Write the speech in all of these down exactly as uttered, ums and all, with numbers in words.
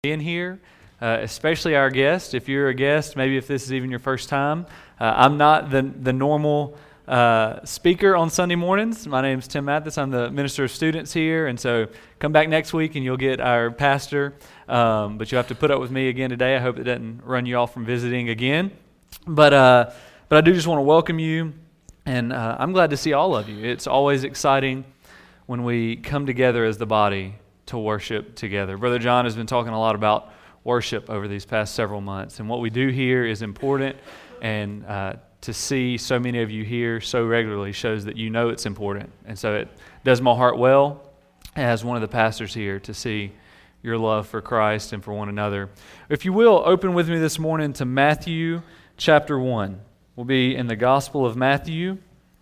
being here, uh, especially our guest. If you're a guest, maybe if this is even your first time, uh, I'm not the the normal uh, speaker on Sunday mornings. My name's Tim Mathis. I'm the minister of students here, and so come back next week and you'll get our pastor. Um, but you have to put up with me again today. I hope it doesn't run you off from visiting again. But uh, but I do just want to welcome you, and uh, I'm glad to see all of you. It's always exciting when we come together as the body to worship together. Brother John has been talking a lot about worship over these past several months, and what we do here is important, and uh, to see so many of you here so regularly shows that you know it's important, and so it does my heart well as one of the pastors here to see your love for Christ and for one another. If you will, open with me this morning to Matthew chapter one. We'll be in the Gospel of Matthew.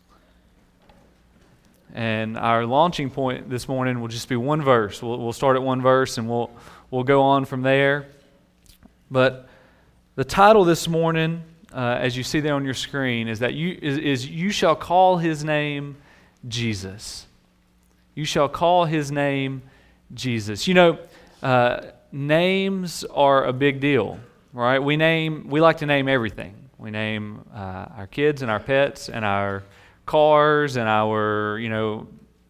And our launching point this morning will just be one verse. We'll, we'll start at one verse and we'll we'll go on from there. But the title this morning, uh, as you see there on your screen, is that you is, is you shall call his name Jesus. You shall call his name Jesus. You know, uh, names are a big deal, right? We name we like to name everything. We name uh, our kids and our pets and our cars and our, you know,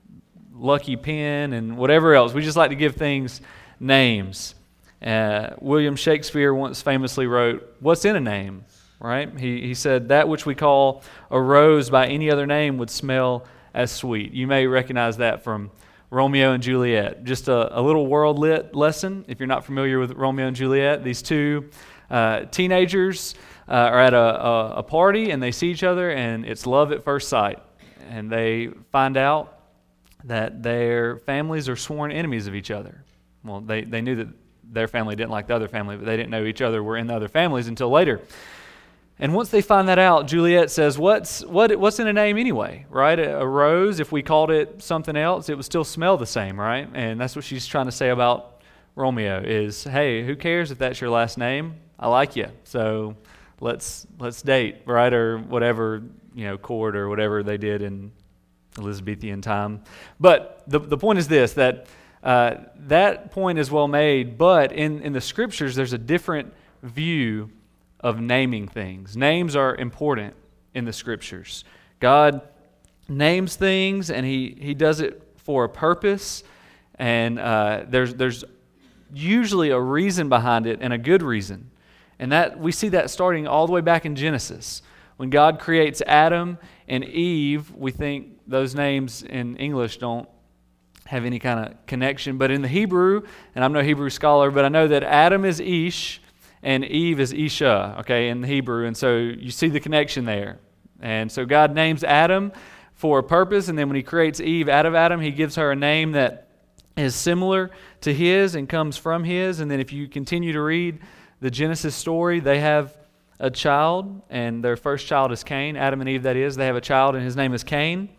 lucky pen and whatever else. We just like to give things names. Uh, William Shakespeare once famously wrote, "What's in a name?" Right? He he said, "That which we call a rose by any other name would smell as sweet." You may recognize that from Romeo and Juliet. Just a, a little world lit lesson. If you're not familiar with Romeo and Juliet, these two uh, teenagers Uh, are at a, a, a party and they see each other and it's love at first sight. And they find out that their families are sworn enemies of each other. Well, they, they knew that their family didn't like the other family, but they didn't know each other were in the other families until later. And once they find that out, Juliet says, what's what what's in a name anyway, right? A, a rose, if we called it something else, it would still smell the same, right? And that's what she's trying to say about Romeo is, hey, who cares if that's your last name? I like you, so let's let's date, right? Or whatever, you know, court or whatever they did in Elizabethan time. But the the point is this, that uh, that point is well made, but in, in the scriptures there's a different view of naming things. Names are important in the scriptures. God names things and he, he does it for a purpose, and uh, there's there's usually a reason behind it, and a good reason. And that we see that starting all the way back in Genesis. When God creates Adam and Eve, we think those names in English don't have any kind of connection. But in the Hebrew, and I'm no Hebrew scholar, but I know that Adam is Ish and Eve is Isha, okay, in the Hebrew. And so you see the connection there. And so God names Adam for a purpose, and then when he creates Eve out of Adam, he gives her a name that is similar to his and comes from his. And then if you continue to read the Genesis story, they have a child, and their first child is Cain. Adam and Eve, that is. They have a child, and his name is Cain.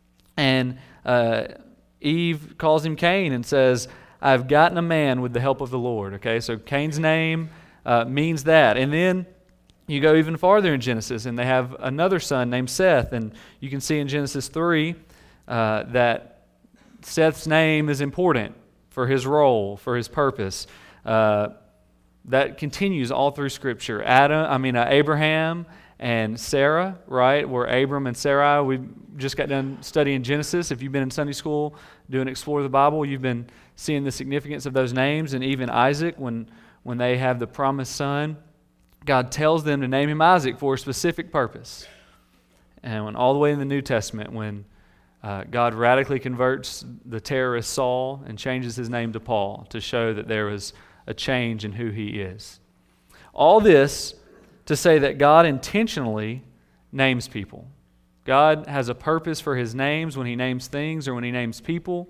And uh, Eve calls him Cain and says, "I've gotten a man with the help of the Lord." Okay, so Cain's name uh, means that. And then you go even farther in Genesis, and they have another son named Seth. And you can see in Genesis three uh, that Seth's name is important for his role, for his purpose. Uh That continues all through Scripture. Adam, I mean uh, Abraham and Sarah, right? Where Abram and Sarai. We just got done studying Genesis. If you've been in Sunday school doing Explore the Bible, you've been seeing the significance of those names. And even Isaac, when when they have the promised son, God tells them to name him Isaac for a specific purpose. And when all the way in the New Testament, when uh, God radically converts the terrorist Saul and changes his name to Paul to show that there was a change in who he is. All this to say that God intentionally names people. God has a purpose for his names when he names things or when he names people.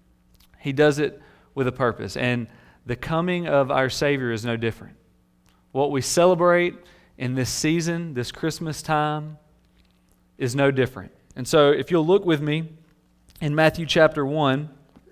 He does it with a purpose. And the coming of our Savior is no different. What we celebrate in this season, this Christmas time, is no different. And so if you'll look with me in Matthew chapter one,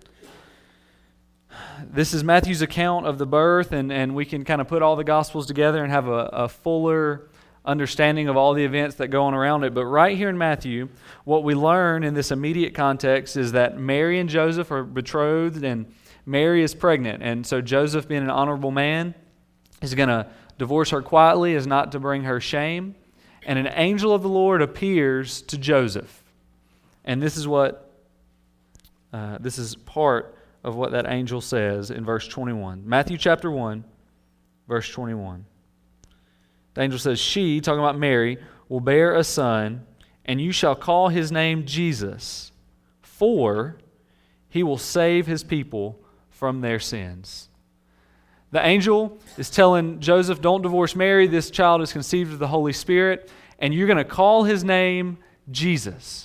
this is Matthew's account of the birth, and, and we can kind of put all the Gospels together and have a, a fuller understanding of all the events that go on around it. But right here in Matthew, what we learn in this immediate context is that Mary and Joseph are betrothed, and Mary is pregnant. And so Joseph, being an honorable man, is going to divorce her quietly as not to bring her shame. And an angel of the Lord appears to Joseph. And this is what, uh, this is part of what that angel says in verse twenty-one. Matthew chapter one, verse twenty-one. The angel says, she, talking about Mary, will bear a son, and you shall call his name Jesus, for he will save his people from their sins. The angel is telling Joseph, don't divorce Mary. This child is conceived of the Holy Spirit, and you're going to call his name Jesus.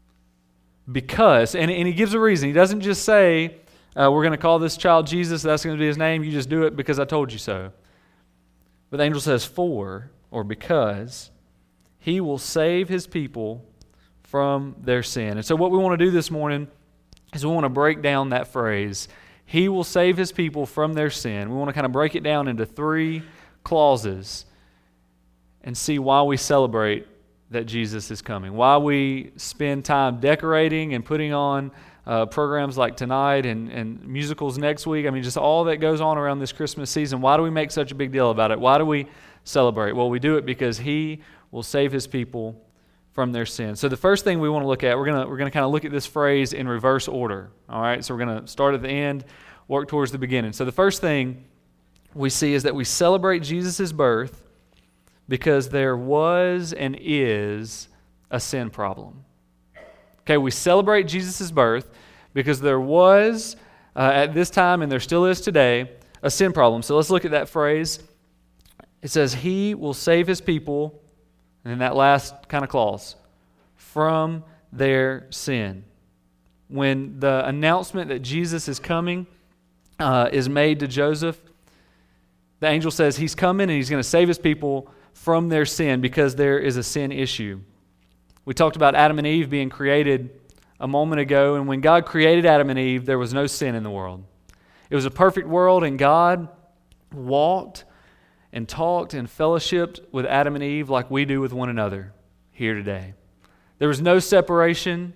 Because, and, and he gives a reason. He doesn't just say, uh, we're going to call this child Jesus, that's going to be his name. You just do it because I told you so. But the angel says, for, or because, he will save his people from their sin. And so what we want to do this morning is we want to break down that phrase, he will save his people from their sin. We want to kind of break it down into three clauses and see why we celebrate that Jesus is coming, why we spend time decorating and putting on uh, programs like tonight and, and musicals next week. I mean, just all that goes on around this Christmas season. Why do we make such a big deal about it? Why do we celebrate? Well, we do it because he will save his people from their sin. So the first thing we want to look at, we're going to we're going to kind of look at this phrase in reverse order. All right, so we're going to start at the end, work towards the beginning. So the first thing we see is that we celebrate Jesus' birth because there was and is a sin problem. Okay, we celebrate Jesus' birth because there was uh, at this time, and there still is today, a sin problem. So let's look at that phrase. It says, he will save his people, and then that last kind of clause, from their sin. When the announcement that Jesus is coming uh, is made to Joseph, the angel says he's coming and he's going to save his people from their sin because there is a sin issue. We talked about Adam and Eve being created a moment ago, and when God created Adam and Eve, there was no sin in the world. It was a perfect world, and God walked and talked and fellowshiped with Adam and Eve like we do with one another here today. There was no separation,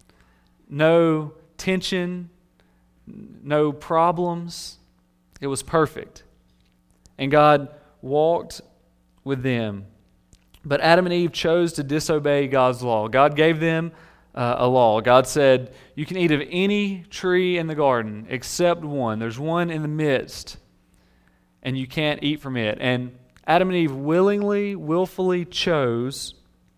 no tension, no problems. It was perfect. And God walked with them. But Adam and Eve chose to disobey God's law. God gave them uh, a law. God said, you can eat of any tree in the garden except one. There's one in the midst, and you can't eat from it. And Adam and Eve willingly, willfully chose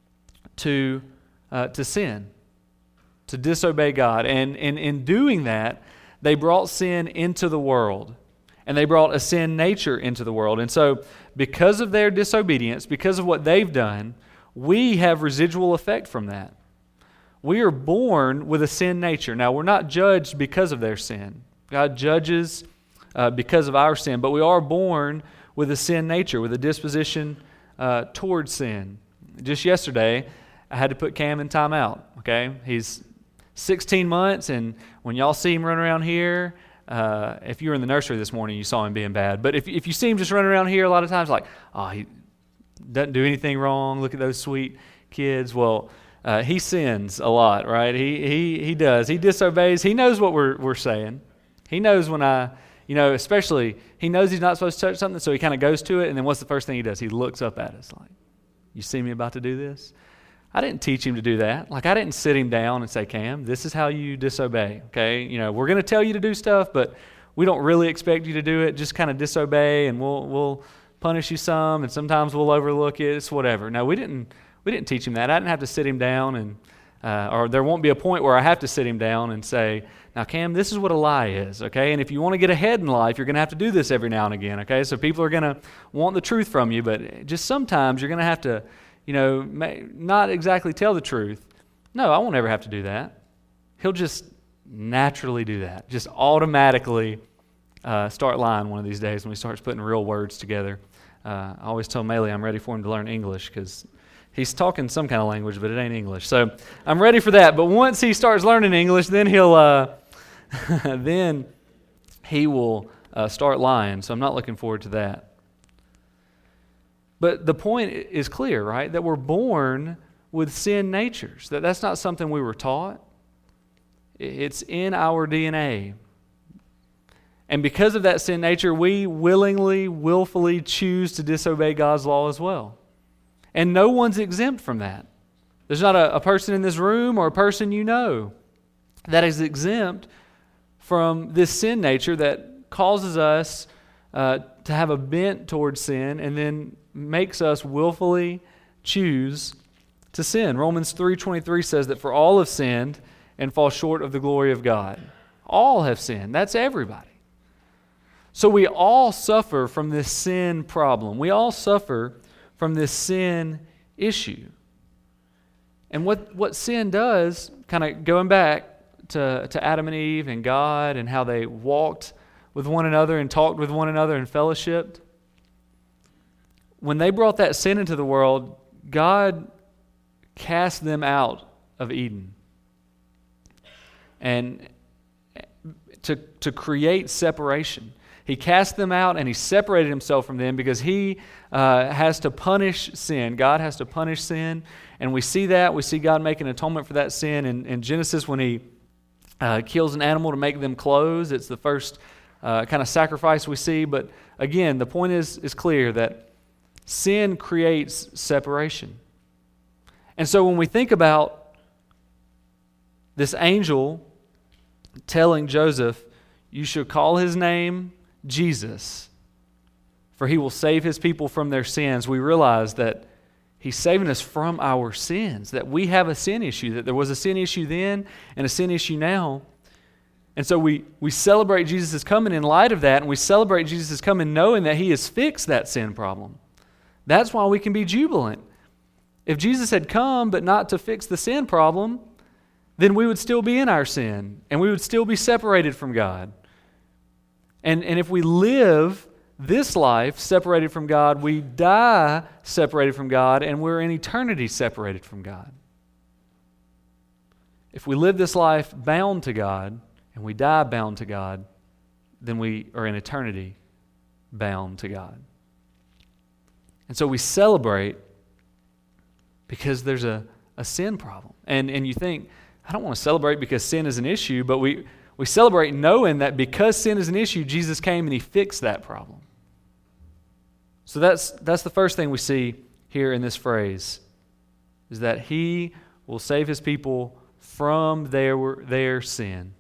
to uh, to sin, to disobey God. And, and in doing that, they brought sin into the world. And they brought a sin nature into the world. And so because of their disobedience, because of what they've done, we have residual effect from that. We are born with a sin nature. Now, we're not judged because of their sin. God judges uh, because of our sin, but we are born with a sin nature, with a disposition uh, towards sin. Just yesterday, I had to put Cam in timeout, okay? He's sixteen months, and when y'all see him run around here, Uh, if you were in the nursery this morning, you saw him being bad. But if if you see him just running around here a lot of times, like, oh, he doesn't do anything wrong. Look at those sweet kids. Well, uh, he sins a lot, right? He he he does. He disobeys. He knows what we're we're saying. He knows when I, you know, especially he knows he's not supposed to touch something, so he kind of goes to it. And then what's the first thing he does? He looks up at us like, "You see me about to do this?" I didn't teach him to do that. Like, I didn't sit him down and say, Cam, this is how you disobey, okay? You know, we're going to tell you to do stuff, but we don't really expect you to do it. Just kind of disobey, and we'll we'll punish you some, and sometimes we'll overlook it. It's whatever. No, we didn't we didn't teach him that. I didn't have to sit him down, and uh, or there won't be a point where I have to sit him down and say, now, Cam, this is what a lie is, okay? And if you want to get ahead in life, you're going to have to do this every now and again, okay? So people are going to want the truth from you, but just sometimes you're going to have to, you know, may, not exactly tell the truth. No, I won't ever have to do that. He'll just naturally do that, just automatically uh, start lying one of these days when he starts putting real words together. Uh, I always tell Maley I'm ready for him to learn English because he's talking some kind of language, but it ain't English. So I'm ready for that. But once he starts learning English, then he'll, uh, then he will uh, start lying. So I'm not looking forward to that. But the point is clear, right? That we're born with sin natures. That that's not something we were taught. It's in our D N A. And because of that sin nature, we willingly, willfully choose to disobey God's law as well. And no one's exempt from that. There's not a, a person in this room or a person you know that is exempt from this sin nature that causes us uh, to have a bent towards sin and then makes us willfully choose to sin. Romans three twenty-three says that for all have sinned and fall short of the glory of God. All have sinned. That's everybody. So we all suffer from this sin problem. We all suffer from this sin issue. And what, what sin does, kind of going back to, to Adam and Eve and God and how they walked with one another and talked with one another and fellowshiped, when they brought that sin into the world, God cast them out of Eden. And to, to create separation. He cast them out and he separated himself from them because he uh, has to punish sin. God has to punish sin. And we see that. We see God making atonement for that sin in, in Genesis when he uh, kills an animal to make them clothes. It's the first uh, kind of sacrifice we see. But again, the point is, is clear that sin creates separation. And so when we think about this angel telling Joseph, you should call his name Jesus, for he will save his people from their sins, we realize that he's saving us from our sins, that we have a sin issue, that there was a sin issue then and a sin issue now. And so we, we celebrate Jesus' coming in light of that, and we celebrate Jesus' coming knowing that he has fixed that sin problem. That's why we can be jubilant. If Jesus had come but not to fix the sin problem, then we would still be in our sin, and we would still be separated from God. And, and if we live this life separated from God, we die separated from God, and we're in eternity separated from God. If we live this life bound to God, and we die bound to God, then we are in eternity bound to God. And so we celebrate because there's a, a sin problem. And, and you think, I don't want to celebrate because sin is an issue, but we, we celebrate knowing that because sin is an issue, Jesus came and he fixed that problem. So that's that's the first thing we see here in this phrase, is that he will save his people from their, their sin.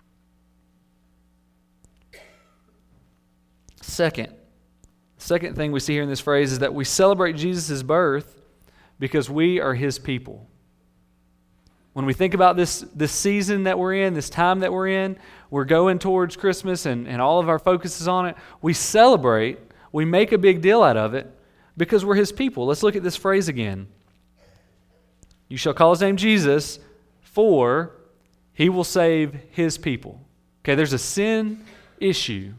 Second, second thing we see here in this phrase is that we celebrate Jesus' birth because we are his people. When we think about this, this season that we're in, this time that we're in, we're going towards Christmas and, and all of our focus is on it. We celebrate, we make a big deal out of it because we're his people. Let's look at this phrase again. You shall call his name Jesus, for he will save his people. Okay, there's a sin issue.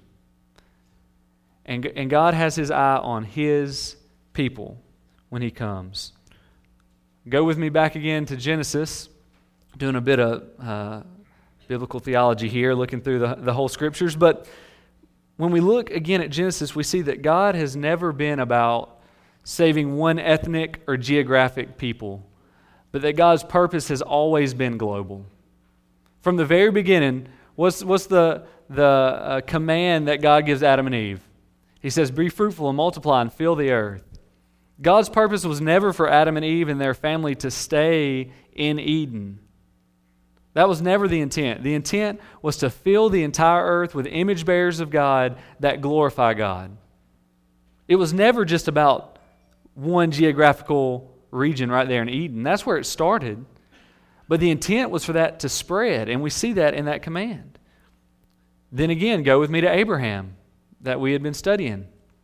And, and God has his eye on his people when he comes. Go with me back again to Genesis. Doing a bit of uh, biblical theology here, looking through the, the whole scriptures. But when we look again at Genesis, we see that God has never been about saving one ethnic or geographic people, but that God's purpose has always been global. From the very beginning, what's, what's the, the uh, command that God gives Adam and Eve? He says, be fruitful and multiply and fill the earth. God's purpose was never for Adam and Eve and their family to stay in Eden. That was never the intent. The intent was to fill the entire earth with image bearers of God that glorify God. It was never just about one geographical region right there in Eden. That's where it started. But the intent was for that to spread, and we see that in that command. Then again, go with me to Abraham that we had been studying.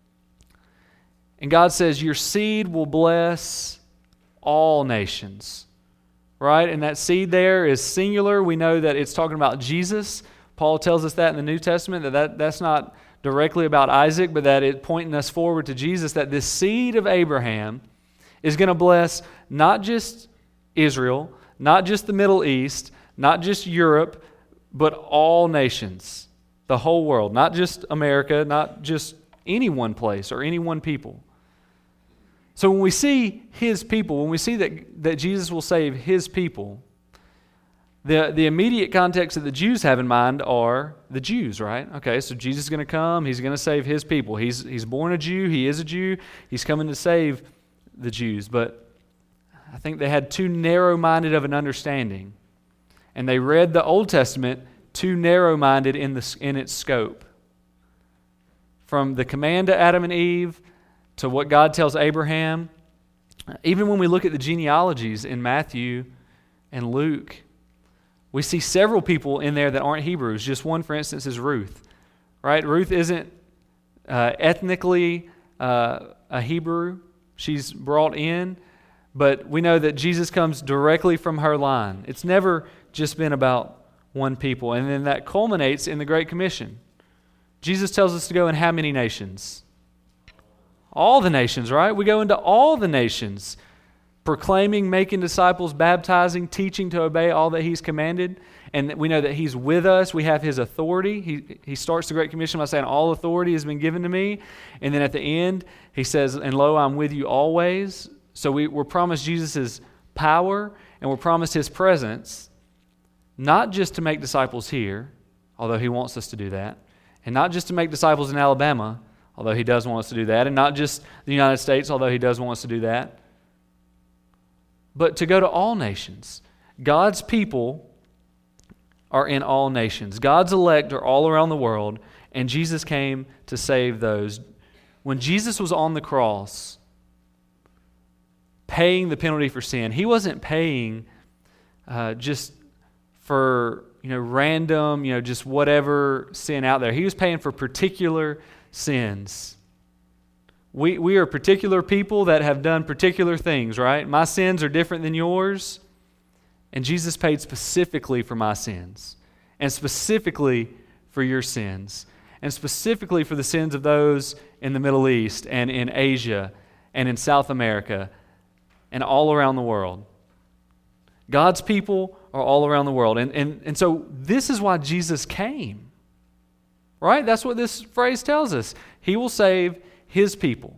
And God says, your seed will bless all nations. Right? And that seed there is singular. We know that it's talking about Jesus. Paul tells us that in the New Testament, that, that that's not directly about Isaac, but that it's pointing us forward to Jesus, that this seed of Abraham is going to bless not just Israel, not just the Middle East, not just Europe, but all nations, the whole world, not just America, not just any one place or any one people. So when we see his people, when we see that, that Jesus will save his people, The, the immediate context that the Jews have in mind are the Jews, right? Okay, so Jesus is going to come. He's going to save his people. He's, he's born a Jew. He is a Jew. He's coming to save the Jews. But I think they had too narrow-minded of an understanding. And they read the Old Testament too narrow-minded in, the, in its scope. From the command to Adam and Eve to what God tells Abraham, even when we look at the genealogies in Matthew and Luke, we see several people in there that aren't Hebrews. Just one, for instance, is Ruth. Right? Ruth isn't uh, ethnically uh, a Hebrew. She's brought in, but we know that Jesus comes directly from her line. It's never just been about one people. And then that culminates in the Great Commission. Jesus tells us to go in how many nations? All the nations, right? We go into all the nations, proclaiming, making disciples, baptizing, teaching to obey all that He's commanded. And we know that He's with us. We have His authority. He, he starts the Great Commission by saying, all authority has been given to me. And then at the end, He says, and lo, I'm with you always. So we, we're promised Jesus' power, and we're promised His presence, not just to make disciples here, although He wants us to do that, and not just to make disciples in Alabama, although He does want us to do that, and not just the United States, although He does want us to do that, but to go to all nations. God's people are in all nations. God's elect are all around the world, and Jesus came to save those. When Jesus was on the cross, paying the penalty for sin, He wasn't paying uh, just for you know random, you know just whatever sin out there. He was paying for particular sins. We we are particular people that have done particular things, right? My sins are different than yours, and Jesus paid specifically for my sins, and specifically for your sins, and specifically for the sins of those in the Middle East and in Asia and in South America and all around the world. God's people are all around the world. And, and, and so this is why Jesus came. Right? That's what this phrase tells us. He will save His people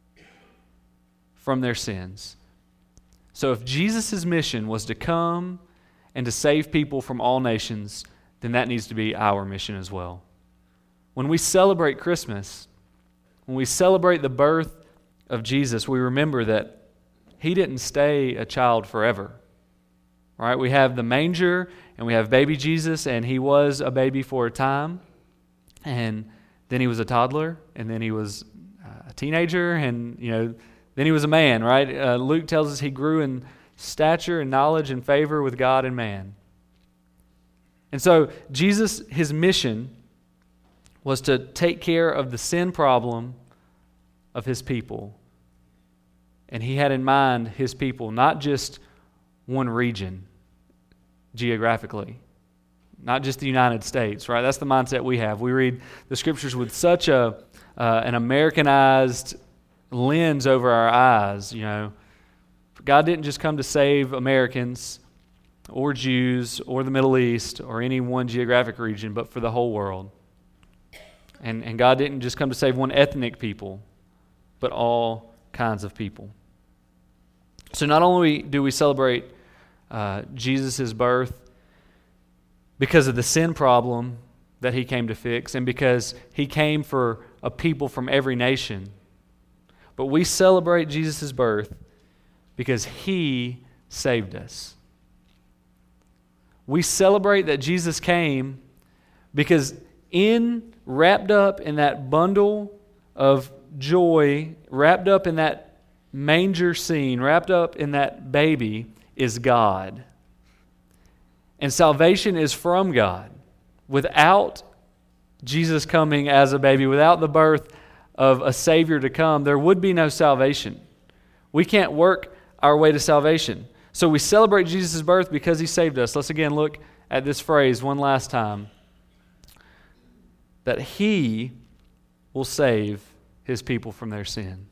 from their sins. So if Jesus' mission was to come and to save people from all nations, then that needs to be our mission as well. When we celebrate Christmas, when we celebrate the birth of Jesus, we remember that He didn't stay a child forever. Right? We have the manger and we have baby Jesus, and He was a baby for a time, and then He was a toddler, and then He was a teenager, and you know, then He was a man, right? Uh, Luke tells us He grew in stature and knowledge and favor with God and man. And so Jesus, His mission was to take care of the sin problem of His people. And He had in mind His people, not just one region geographically, not just the United States, right? That's the mindset we have. We read the Scriptures with such a uh, an Americanized lens over our eyes, you know. God didn't just come to save Americans or Jews or the Middle East or any one geographic region, but for the whole world. And, and God didn't just come to save one ethnic people, but all kinds of people. So not only do we celebrate uh, Jesus' birth because of the sin problem that He came to fix, and because He came for a people from every nation, but we celebrate Jesus' birth because He saved us. We celebrate that Jesus came because in wrapped up in that bundle of joy, wrapped up in that manger scene, wrapped up in that baby is God. And salvation is from God. Without Jesus coming as a baby, without the birth of a Savior to come, there would be no salvation. We can't work our way to salvation. So we celebrate Jesus' birth because He saved us. Let's again look at this phrase one last time. That He will save His people from their sins.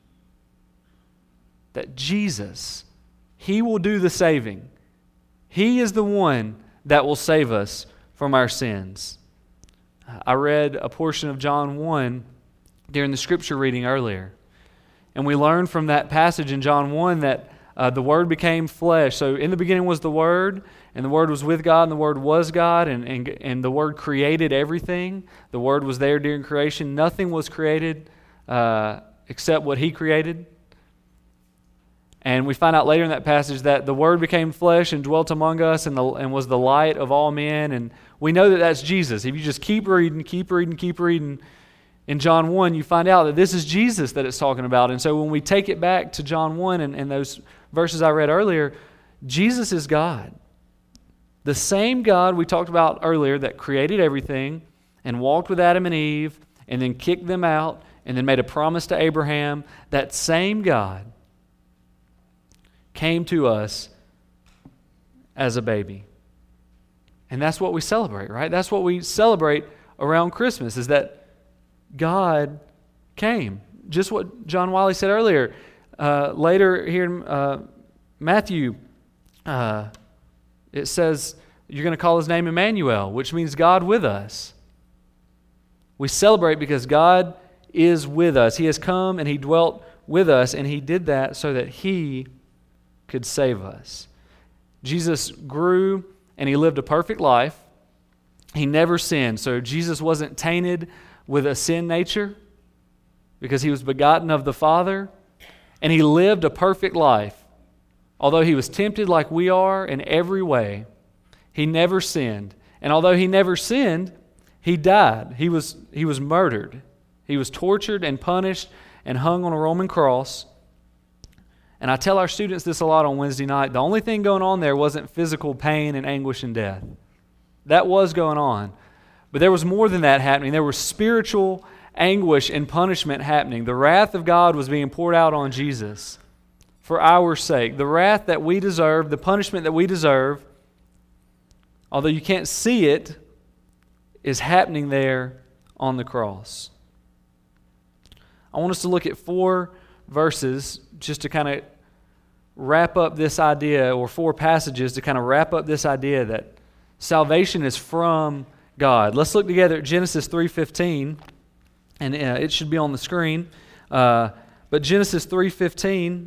That Jesus, He will do the saving. He is the one that will save us from our sins. I read a portion of John one during the scripture reading earlier. And we learned from that passage in John one that Uh, the Word became flesh. So in the beginning was the Word, and the Word was with God, and the Word was God, and, and, and the Word created everything. The Word was there during creation. Nothing was created uh, except what He created. And we find out later in that passage that the Word became flesh and dwelt among us and, the, and was the light of all men. And we know that that's Jesus. If you just keep reading, keep reading, keep reading, in John one, you find out that this is Jesus that it's talking about. And so when we take it back to John one and, and those verses I read earlier, Jesus is God. The same God we talked about earlier that created everything and walked with Adam and Eve and then kicked them out and then made a promise to Abraham, that same God came to us as a baby. And that's what we celebrate, right? That's what we celebrate around Christmas, is that God came. Just what John Wiley said earlier. Uh, later here in uh, Matthew, uh, it says, you're going to call His name Emmanuel, which means God with us. We celebrate because God is with us. He has come and He dwelt with us, and He did that so that He could save us. Jesus grew and He lived a perfect life. He never sinned. So Jesus wasn't tainted with a sin nature because He was begotten of the Father, and He lived a perfect life. Although He was tempted like we are in every way, He never sinned. And although He never sinned, He died. He was, he was murdered. He was tortured and punished and hung on a Roman cross. And I tell our students this a lot on Wednesday night. The only thing going on there wasn't physical pain and anguish and death. That was going on. But there was more than that happening. There was spiritual anguish and punishment happening. The wrath of God was being poured out on Jesus for our sake. The wrath that we deserve, the punishment that we deserve, although you can't see it, is happening there on the cross. I want us to look at four verses just to kind of wrap up this idea, or four passages to kind of wrap up this idea that salvation is from God. Let's look together at Genesis three fifteen, and uh, it should be on the screen. Uh, but Genesis three fifteen,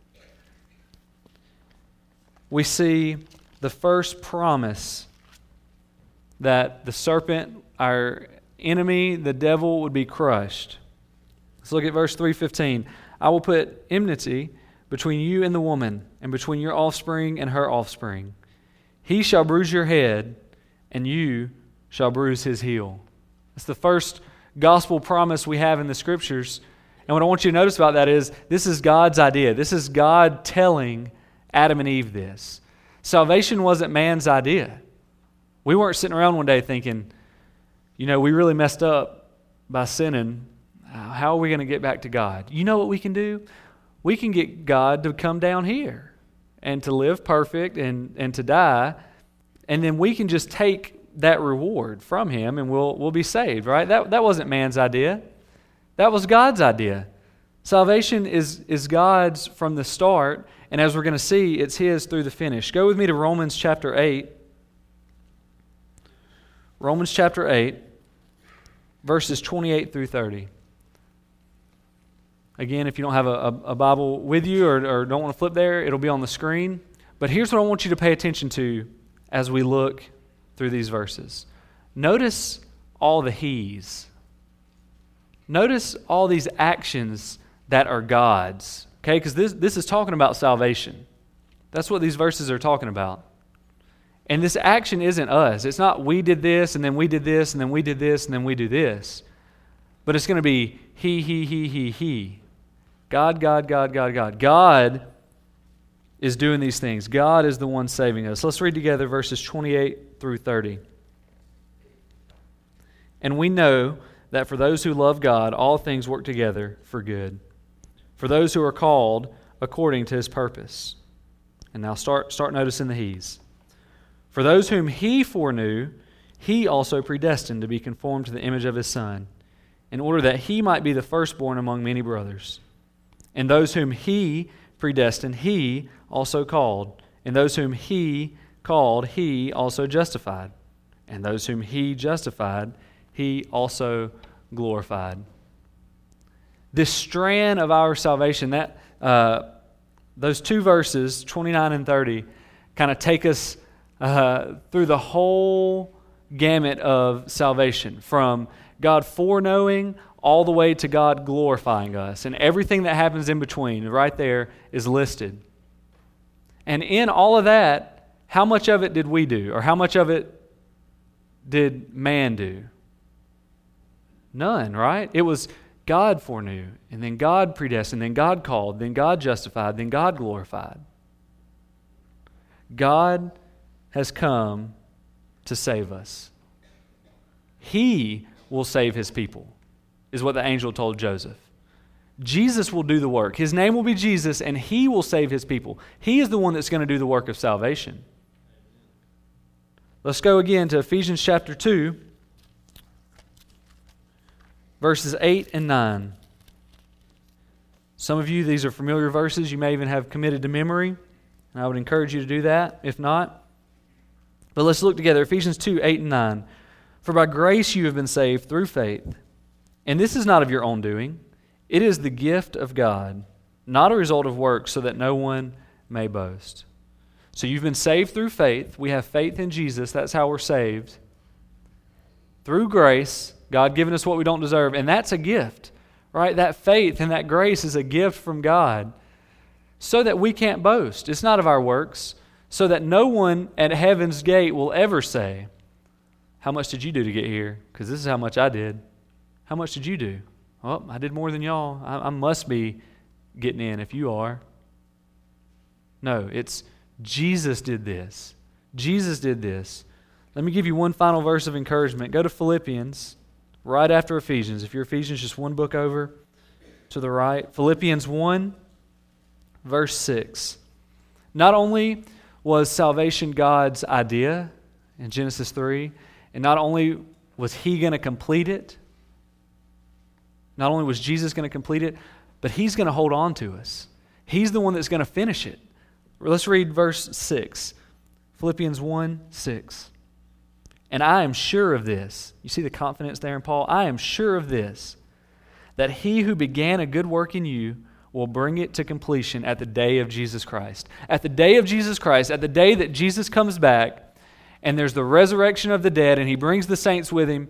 we see the first promise that the serpent, our enemy, the devil, would be crushed. Let's look at verse three fifteen. I will put enmity between you and the woman, and between your offspring and her offspring. He shall bruise your head, and you shall bruise his heel. That's the first gospel promise we have in the Scriptures. And what I want you to notice about that is this is God's idea. This is God telling Adam and Eve this. Salvation wasn't man's idea. We weren't sitting around one day thinking, you know, we really messed up by sinning. How are we going to get back to God? You know what we can do? We can get God to come down here and to live perfect and, and to die, and then we can just take that reward from Him and we'll we'll be saved, right? That that wasn't man's idea. That was God's idea. Salvation is, is God's from the start, and as we're going to see, it's His through the finish. Go with me to Romans chapter eight. Romans chapter eight, verses twenty-eight through thirty. Again, if you don't have a, a, a Bible with you or, or don't want to flip there, it'll be on the screen. But here's what I want you to pay attention to as we look through these verses. Notice all the he's. Notice all these actions that are God's. Okay, because this, this is talking about salvation. That's what these verses are talking about. And this action isn't us. It's not we did this and then we did this and then we did this and then we do this. But it's going to be he, he, he, he, he. God, God, God, God, God. God is doing these things. God is the one saving us. Let's read together verses twenty-eight through thirty. And we know that for those who love God, all things work together for good, for those who are called according to His purpose. And now start, start noticing the he's. For those whom He foreknew, He also predestined to be conformed to the image of His Son, in order that He might be the firstborn among many brothers. And those whom He predestined, He also called. And those whom He called, He also justified. And those whom He justified, He also glorified. This strand of our salvation, that uh, those two verses, twenty-nine and thirty, kind of take us uh, through the whole gamut of salvation, from God foreknowing all the way to God glorifying us. And everything that happens in between, right there, is listed. And in all of that, how much of it did we do? Or how much of it did man do? None, right? It was God foreknew, and then God predestined, then God called, then God justified, then God glorified. God has come to save us. He will save his people, is what the angel told Joseph. Jesus will do the work. His name will be Jesus, and he will save his people. He is the one that's going to do the work of salvation. Let's go again to Ephesians chapter two, verses eight and nine. Some of you, these are familiar verses. You may even have committed to memory, and I would encourage you to do that, if not. But let's look together. Ephesians two, eight and nine. For by grace you have been saved through faith. And this is not of your own doing. It is the gift of God, not a result of works, so that no one may boast. So you've been saved through faith. We have faith in Jesus. That's how we're saved. Through grace, God giving us what we don't deserve. And that's a gift, right? That faith and that grace is a gift from God so that we can't boast. It's not of our works. So that no one at heaven's gate will ever say, how much did you do to get here? Because this is how much I did. How much did you do? Well, I did more than y'all. I, I must be getting in if you are. No, it's Jesus did this. Jesus did this. Let me give you one final verse of encouragement. Go to Philippians right after Ephesians. If you're Ephesians, just one book over to the right. Philippians one, verse six. Not only was salvation God's idea in Genesis three, and not only was he going to complete it, not only was Jesus going to complete it, but he's going to hold on to us. He's the one that's going to finish it. Let's read verse six. Philippians one, six. And I am sure of this. You see the confidence there in Paul? I am sure of this, that he who began a good work in you will bring it to completion at the day of Jesus Christ. At the day of Jesus Christ, at the day that Jesus comes back, and there's the resurrection of the dead, and he brings the saints with him,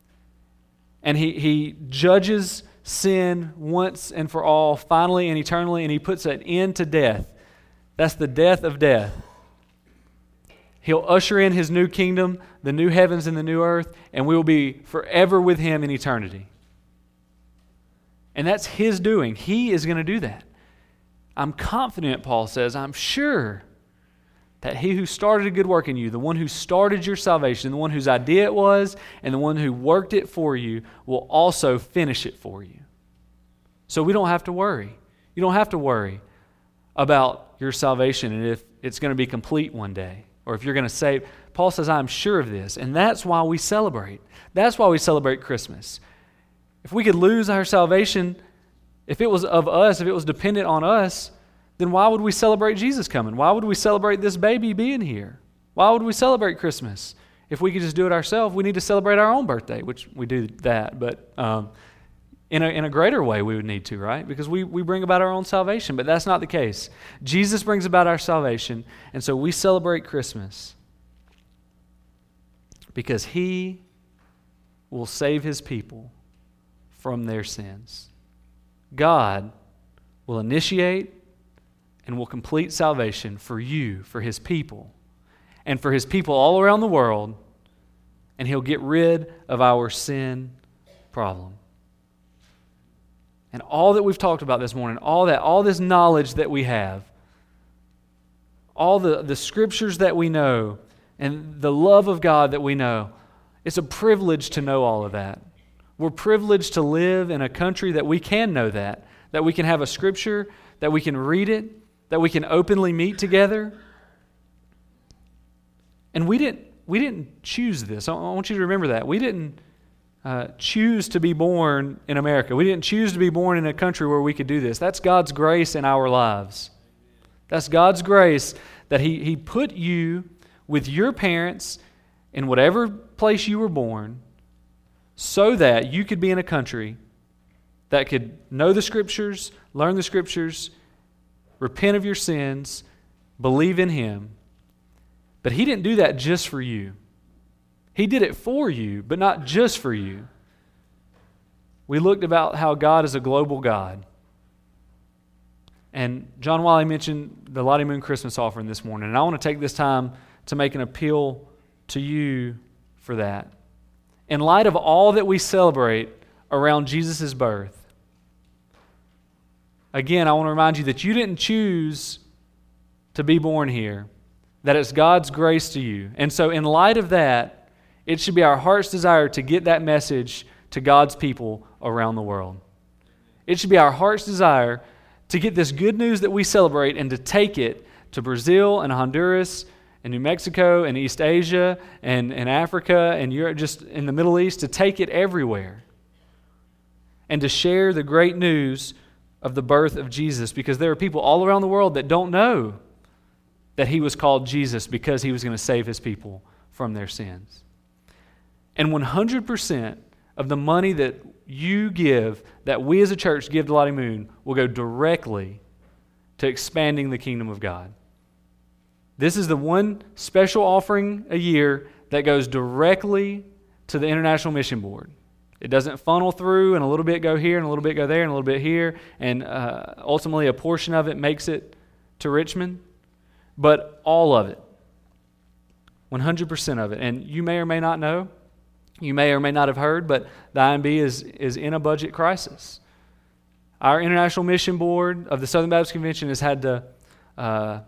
and he, he judges sin once and for all, finally and eternally, and he puts an end to death. That's the death of death. He'll usher in his new kingdom, the new heavens and the new earth, and we will be forever with him in eternity. And that's his doing. He is going to do that. I'm confident, Paul says, I'm sure that he who started a good work in you, the one who started your salvation, the one whose idea it was, and the one who worked it for you, will also finish it for you. So we don't have to worry. You don't have to worry about your salvation and if it's going to be complete one day, or if you're going to save. Paul says, I'm sure of this. And that's why we celebrate. That's why we celebrate Christmas. If we could lose our salvation, if it was of us, if it was dependent on us, then why would we celebrate Jesus coming? Why would we celebrate this baby being here? Why would we celebrate Christmas? If we could just do it ourselves, we need to celebrate our own birthday, which we do that, but um, in a, in a greater way we would need to, right? Because we, we bring about our own salvation, but that's not the case. Jesus brings about our salvation, and so we celebrate Christmas because he will save his people from their sins. God will initiate and will complete salvation for you, for his people, and for his people all around the world, and he'll get rid of our sin problem. And all that we've talked about this morning, all that, all this knowledge that we have, all the, the scriptures that we know, and the love of God that we know, it's a privilege to know all of that. We're privileged to live in a country that we can know that, that we can have a scripture, that we can read it, that we can openly meet together. And we didn't we didn't choose this. I want you to remember that. We didn't uh, choose to be born in America. We didn't choose to be born in a country where we could do this. That's God's grace in our lives. That's God's grace that He, he put you with your parents in whatever place you were born, so that you could be in a country that could know the Scriptures, learn the Scriptures, repent of your sins, believe in Him. But He didn't do that just for you. He did it for you, but not just for you. We looked about how God is a global God. And John Wiley mentioned the Lottie Moon Christmas offering this morning, and I want to take this time to make an appeal to you for that. In light of all that we celebrate around Jesus' birth, again, I want to remind you that you didn't choose to be born here, that it's God's grace to you. And so in light of that, it should be our heart's desire to get that message to God's people around the world. It should be our heart's desire to get this good news that we celebrate and to take it to Brazil and Honduras and New Mexico and East Asia and, and Africa and Europe, just in the Middle East, to take it everywhere and to share the great news of the birth of Jesus, because there are people all around the world that don't know that He was called Jesus because He was going to save His people from their sins. And one hundred percent of the money that you give, that we as a church give to Lottie Moon, will go directly to expanding the kingdom of God. This is the one special offering a year that goes directly to the International Mission Board. It doesn't funnel through and a little bit go here and a little bit go there and a little bit here, and uh, ultimately a portion of it makes it to Richmond, but all of it, one hundred percent of it. And you may or may not know, you may or may not have heard, but the I M B is, is in a budget crisis. Our International Mission Board of the Southern Baptist Convention has had to uh,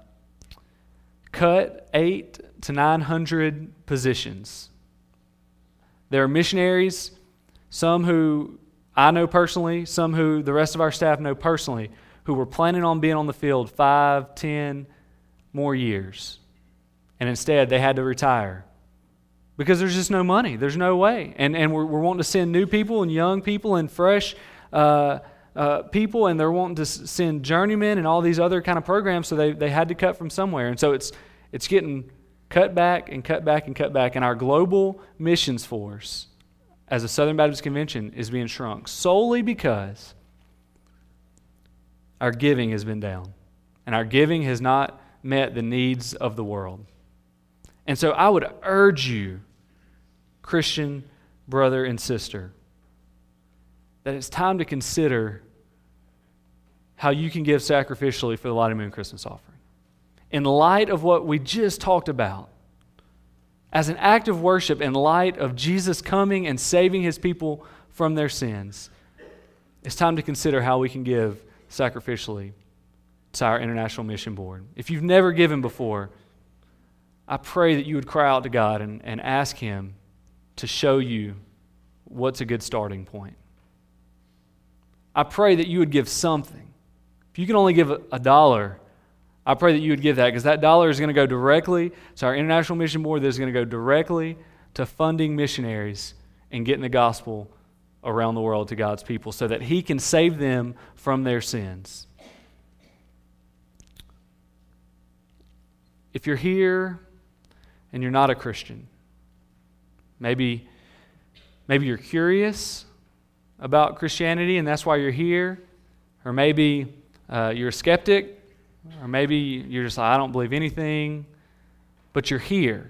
cut eight to nine hundred positions. There are missionaries, some who I know personally, some who the rest of our staff know personally, who were planning on being on the field five, ten more years. And instead, they had to retire because there's just no money. There's no way. And and we're, we're wanting to send new people and young people and fresh uh, uh, people, and they're wanting to s- send journeymen and all these other kind of programs, so they, they had to cut from somewhere. And so it's it's getting cut back and cut back and cut back. And our global missions force as a Southern Baptist Convention is being shrunk solely because our giving has been down. And our giving has not met the needs of the world. And so I would urge you, Christian brother and sister, that it's time to consider how you can give sacrificially for the Lottie Moon Christmas offering. In light of what we just talked about, as an act of worship in light of Jesus coming and saving His people from their sins, it's time to consider how we can give sacrificially to our International Mission Board. If you've never given before, I pray that you would cry out to God and, and ask Him to show you what's a good starting point. I pray that you would give something. If you can only give a, a dollar, I pray that you would give that, because that dollar is going to go directly to our International Mission Board, that is going to go directly to funding missionaries and getting the gospel around the world to God's people so that He can save them from their sins. If you're here and you're not a Christian, maybe, maybe you're curious about Christianity and that's why you're here, or maybe uh, you're a skeptic, or maybe you're just like, I don't believe anything, but you're here.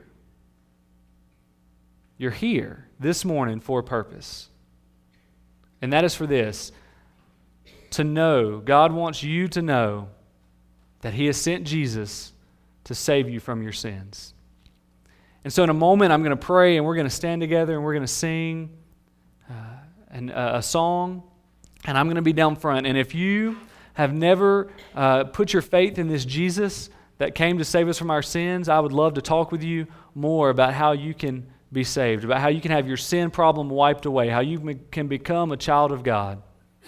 You're here this morning for a purpose. And that is for this, to know, God wants you to know that He has sent Jesus to save you from your sins. And so in a moment, I'm going to pray, and we're going to stand together, and we're going to sing uh, an, uh, a song, and I'm going to be down front. And if you have never uh, put your faith in this Jesus that came to save us from our sins, I would love to talk with you more about how you can be saved, about how you can have your sin problem wiped away, how you can become a child of God.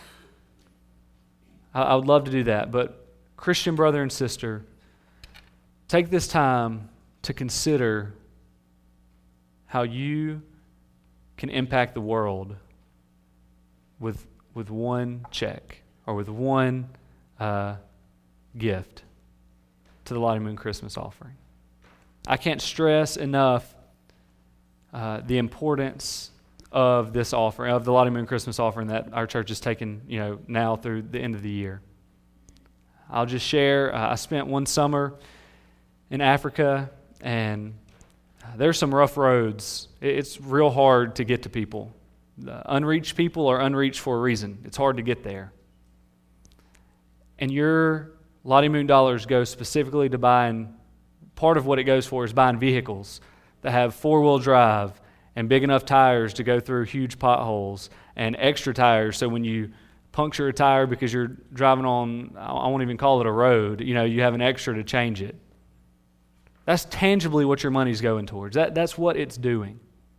I, I would love to do that. But Christian brother and sister, take this time to consider how you can impact the world with, with one check or with one uh, gift to the Lottie Moon Christmas offering. I can't stress enough uh, the importance of this offering, of the Lottie Moon Christmas offering that our church is taking, you know, now through the end of the year. I'll just share. Uh, I spent one summer in Africa, and there's some rough roads. It's real hard to get to people. The unreached people are unreached for a reason. It's hard to get there. And your Lottie Moon dollars go specifically to buying, part of what it goes for is buying vehicles that have four-wheel drive and big enough tires to go through huge potholes and extra tires so when you puncture a tire because you're driving on, I won't even call it a road, you know, you have an extra to change it. That's tangibly what your money's going towards. That, that's what it's doing.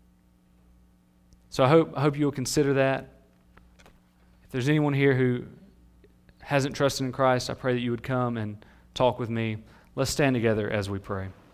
So I hope, I hope you'll consider that. If there's anyone here who hasn't trusted in Christ, I pray that you would come and talk with me. Let's stand together as we pray.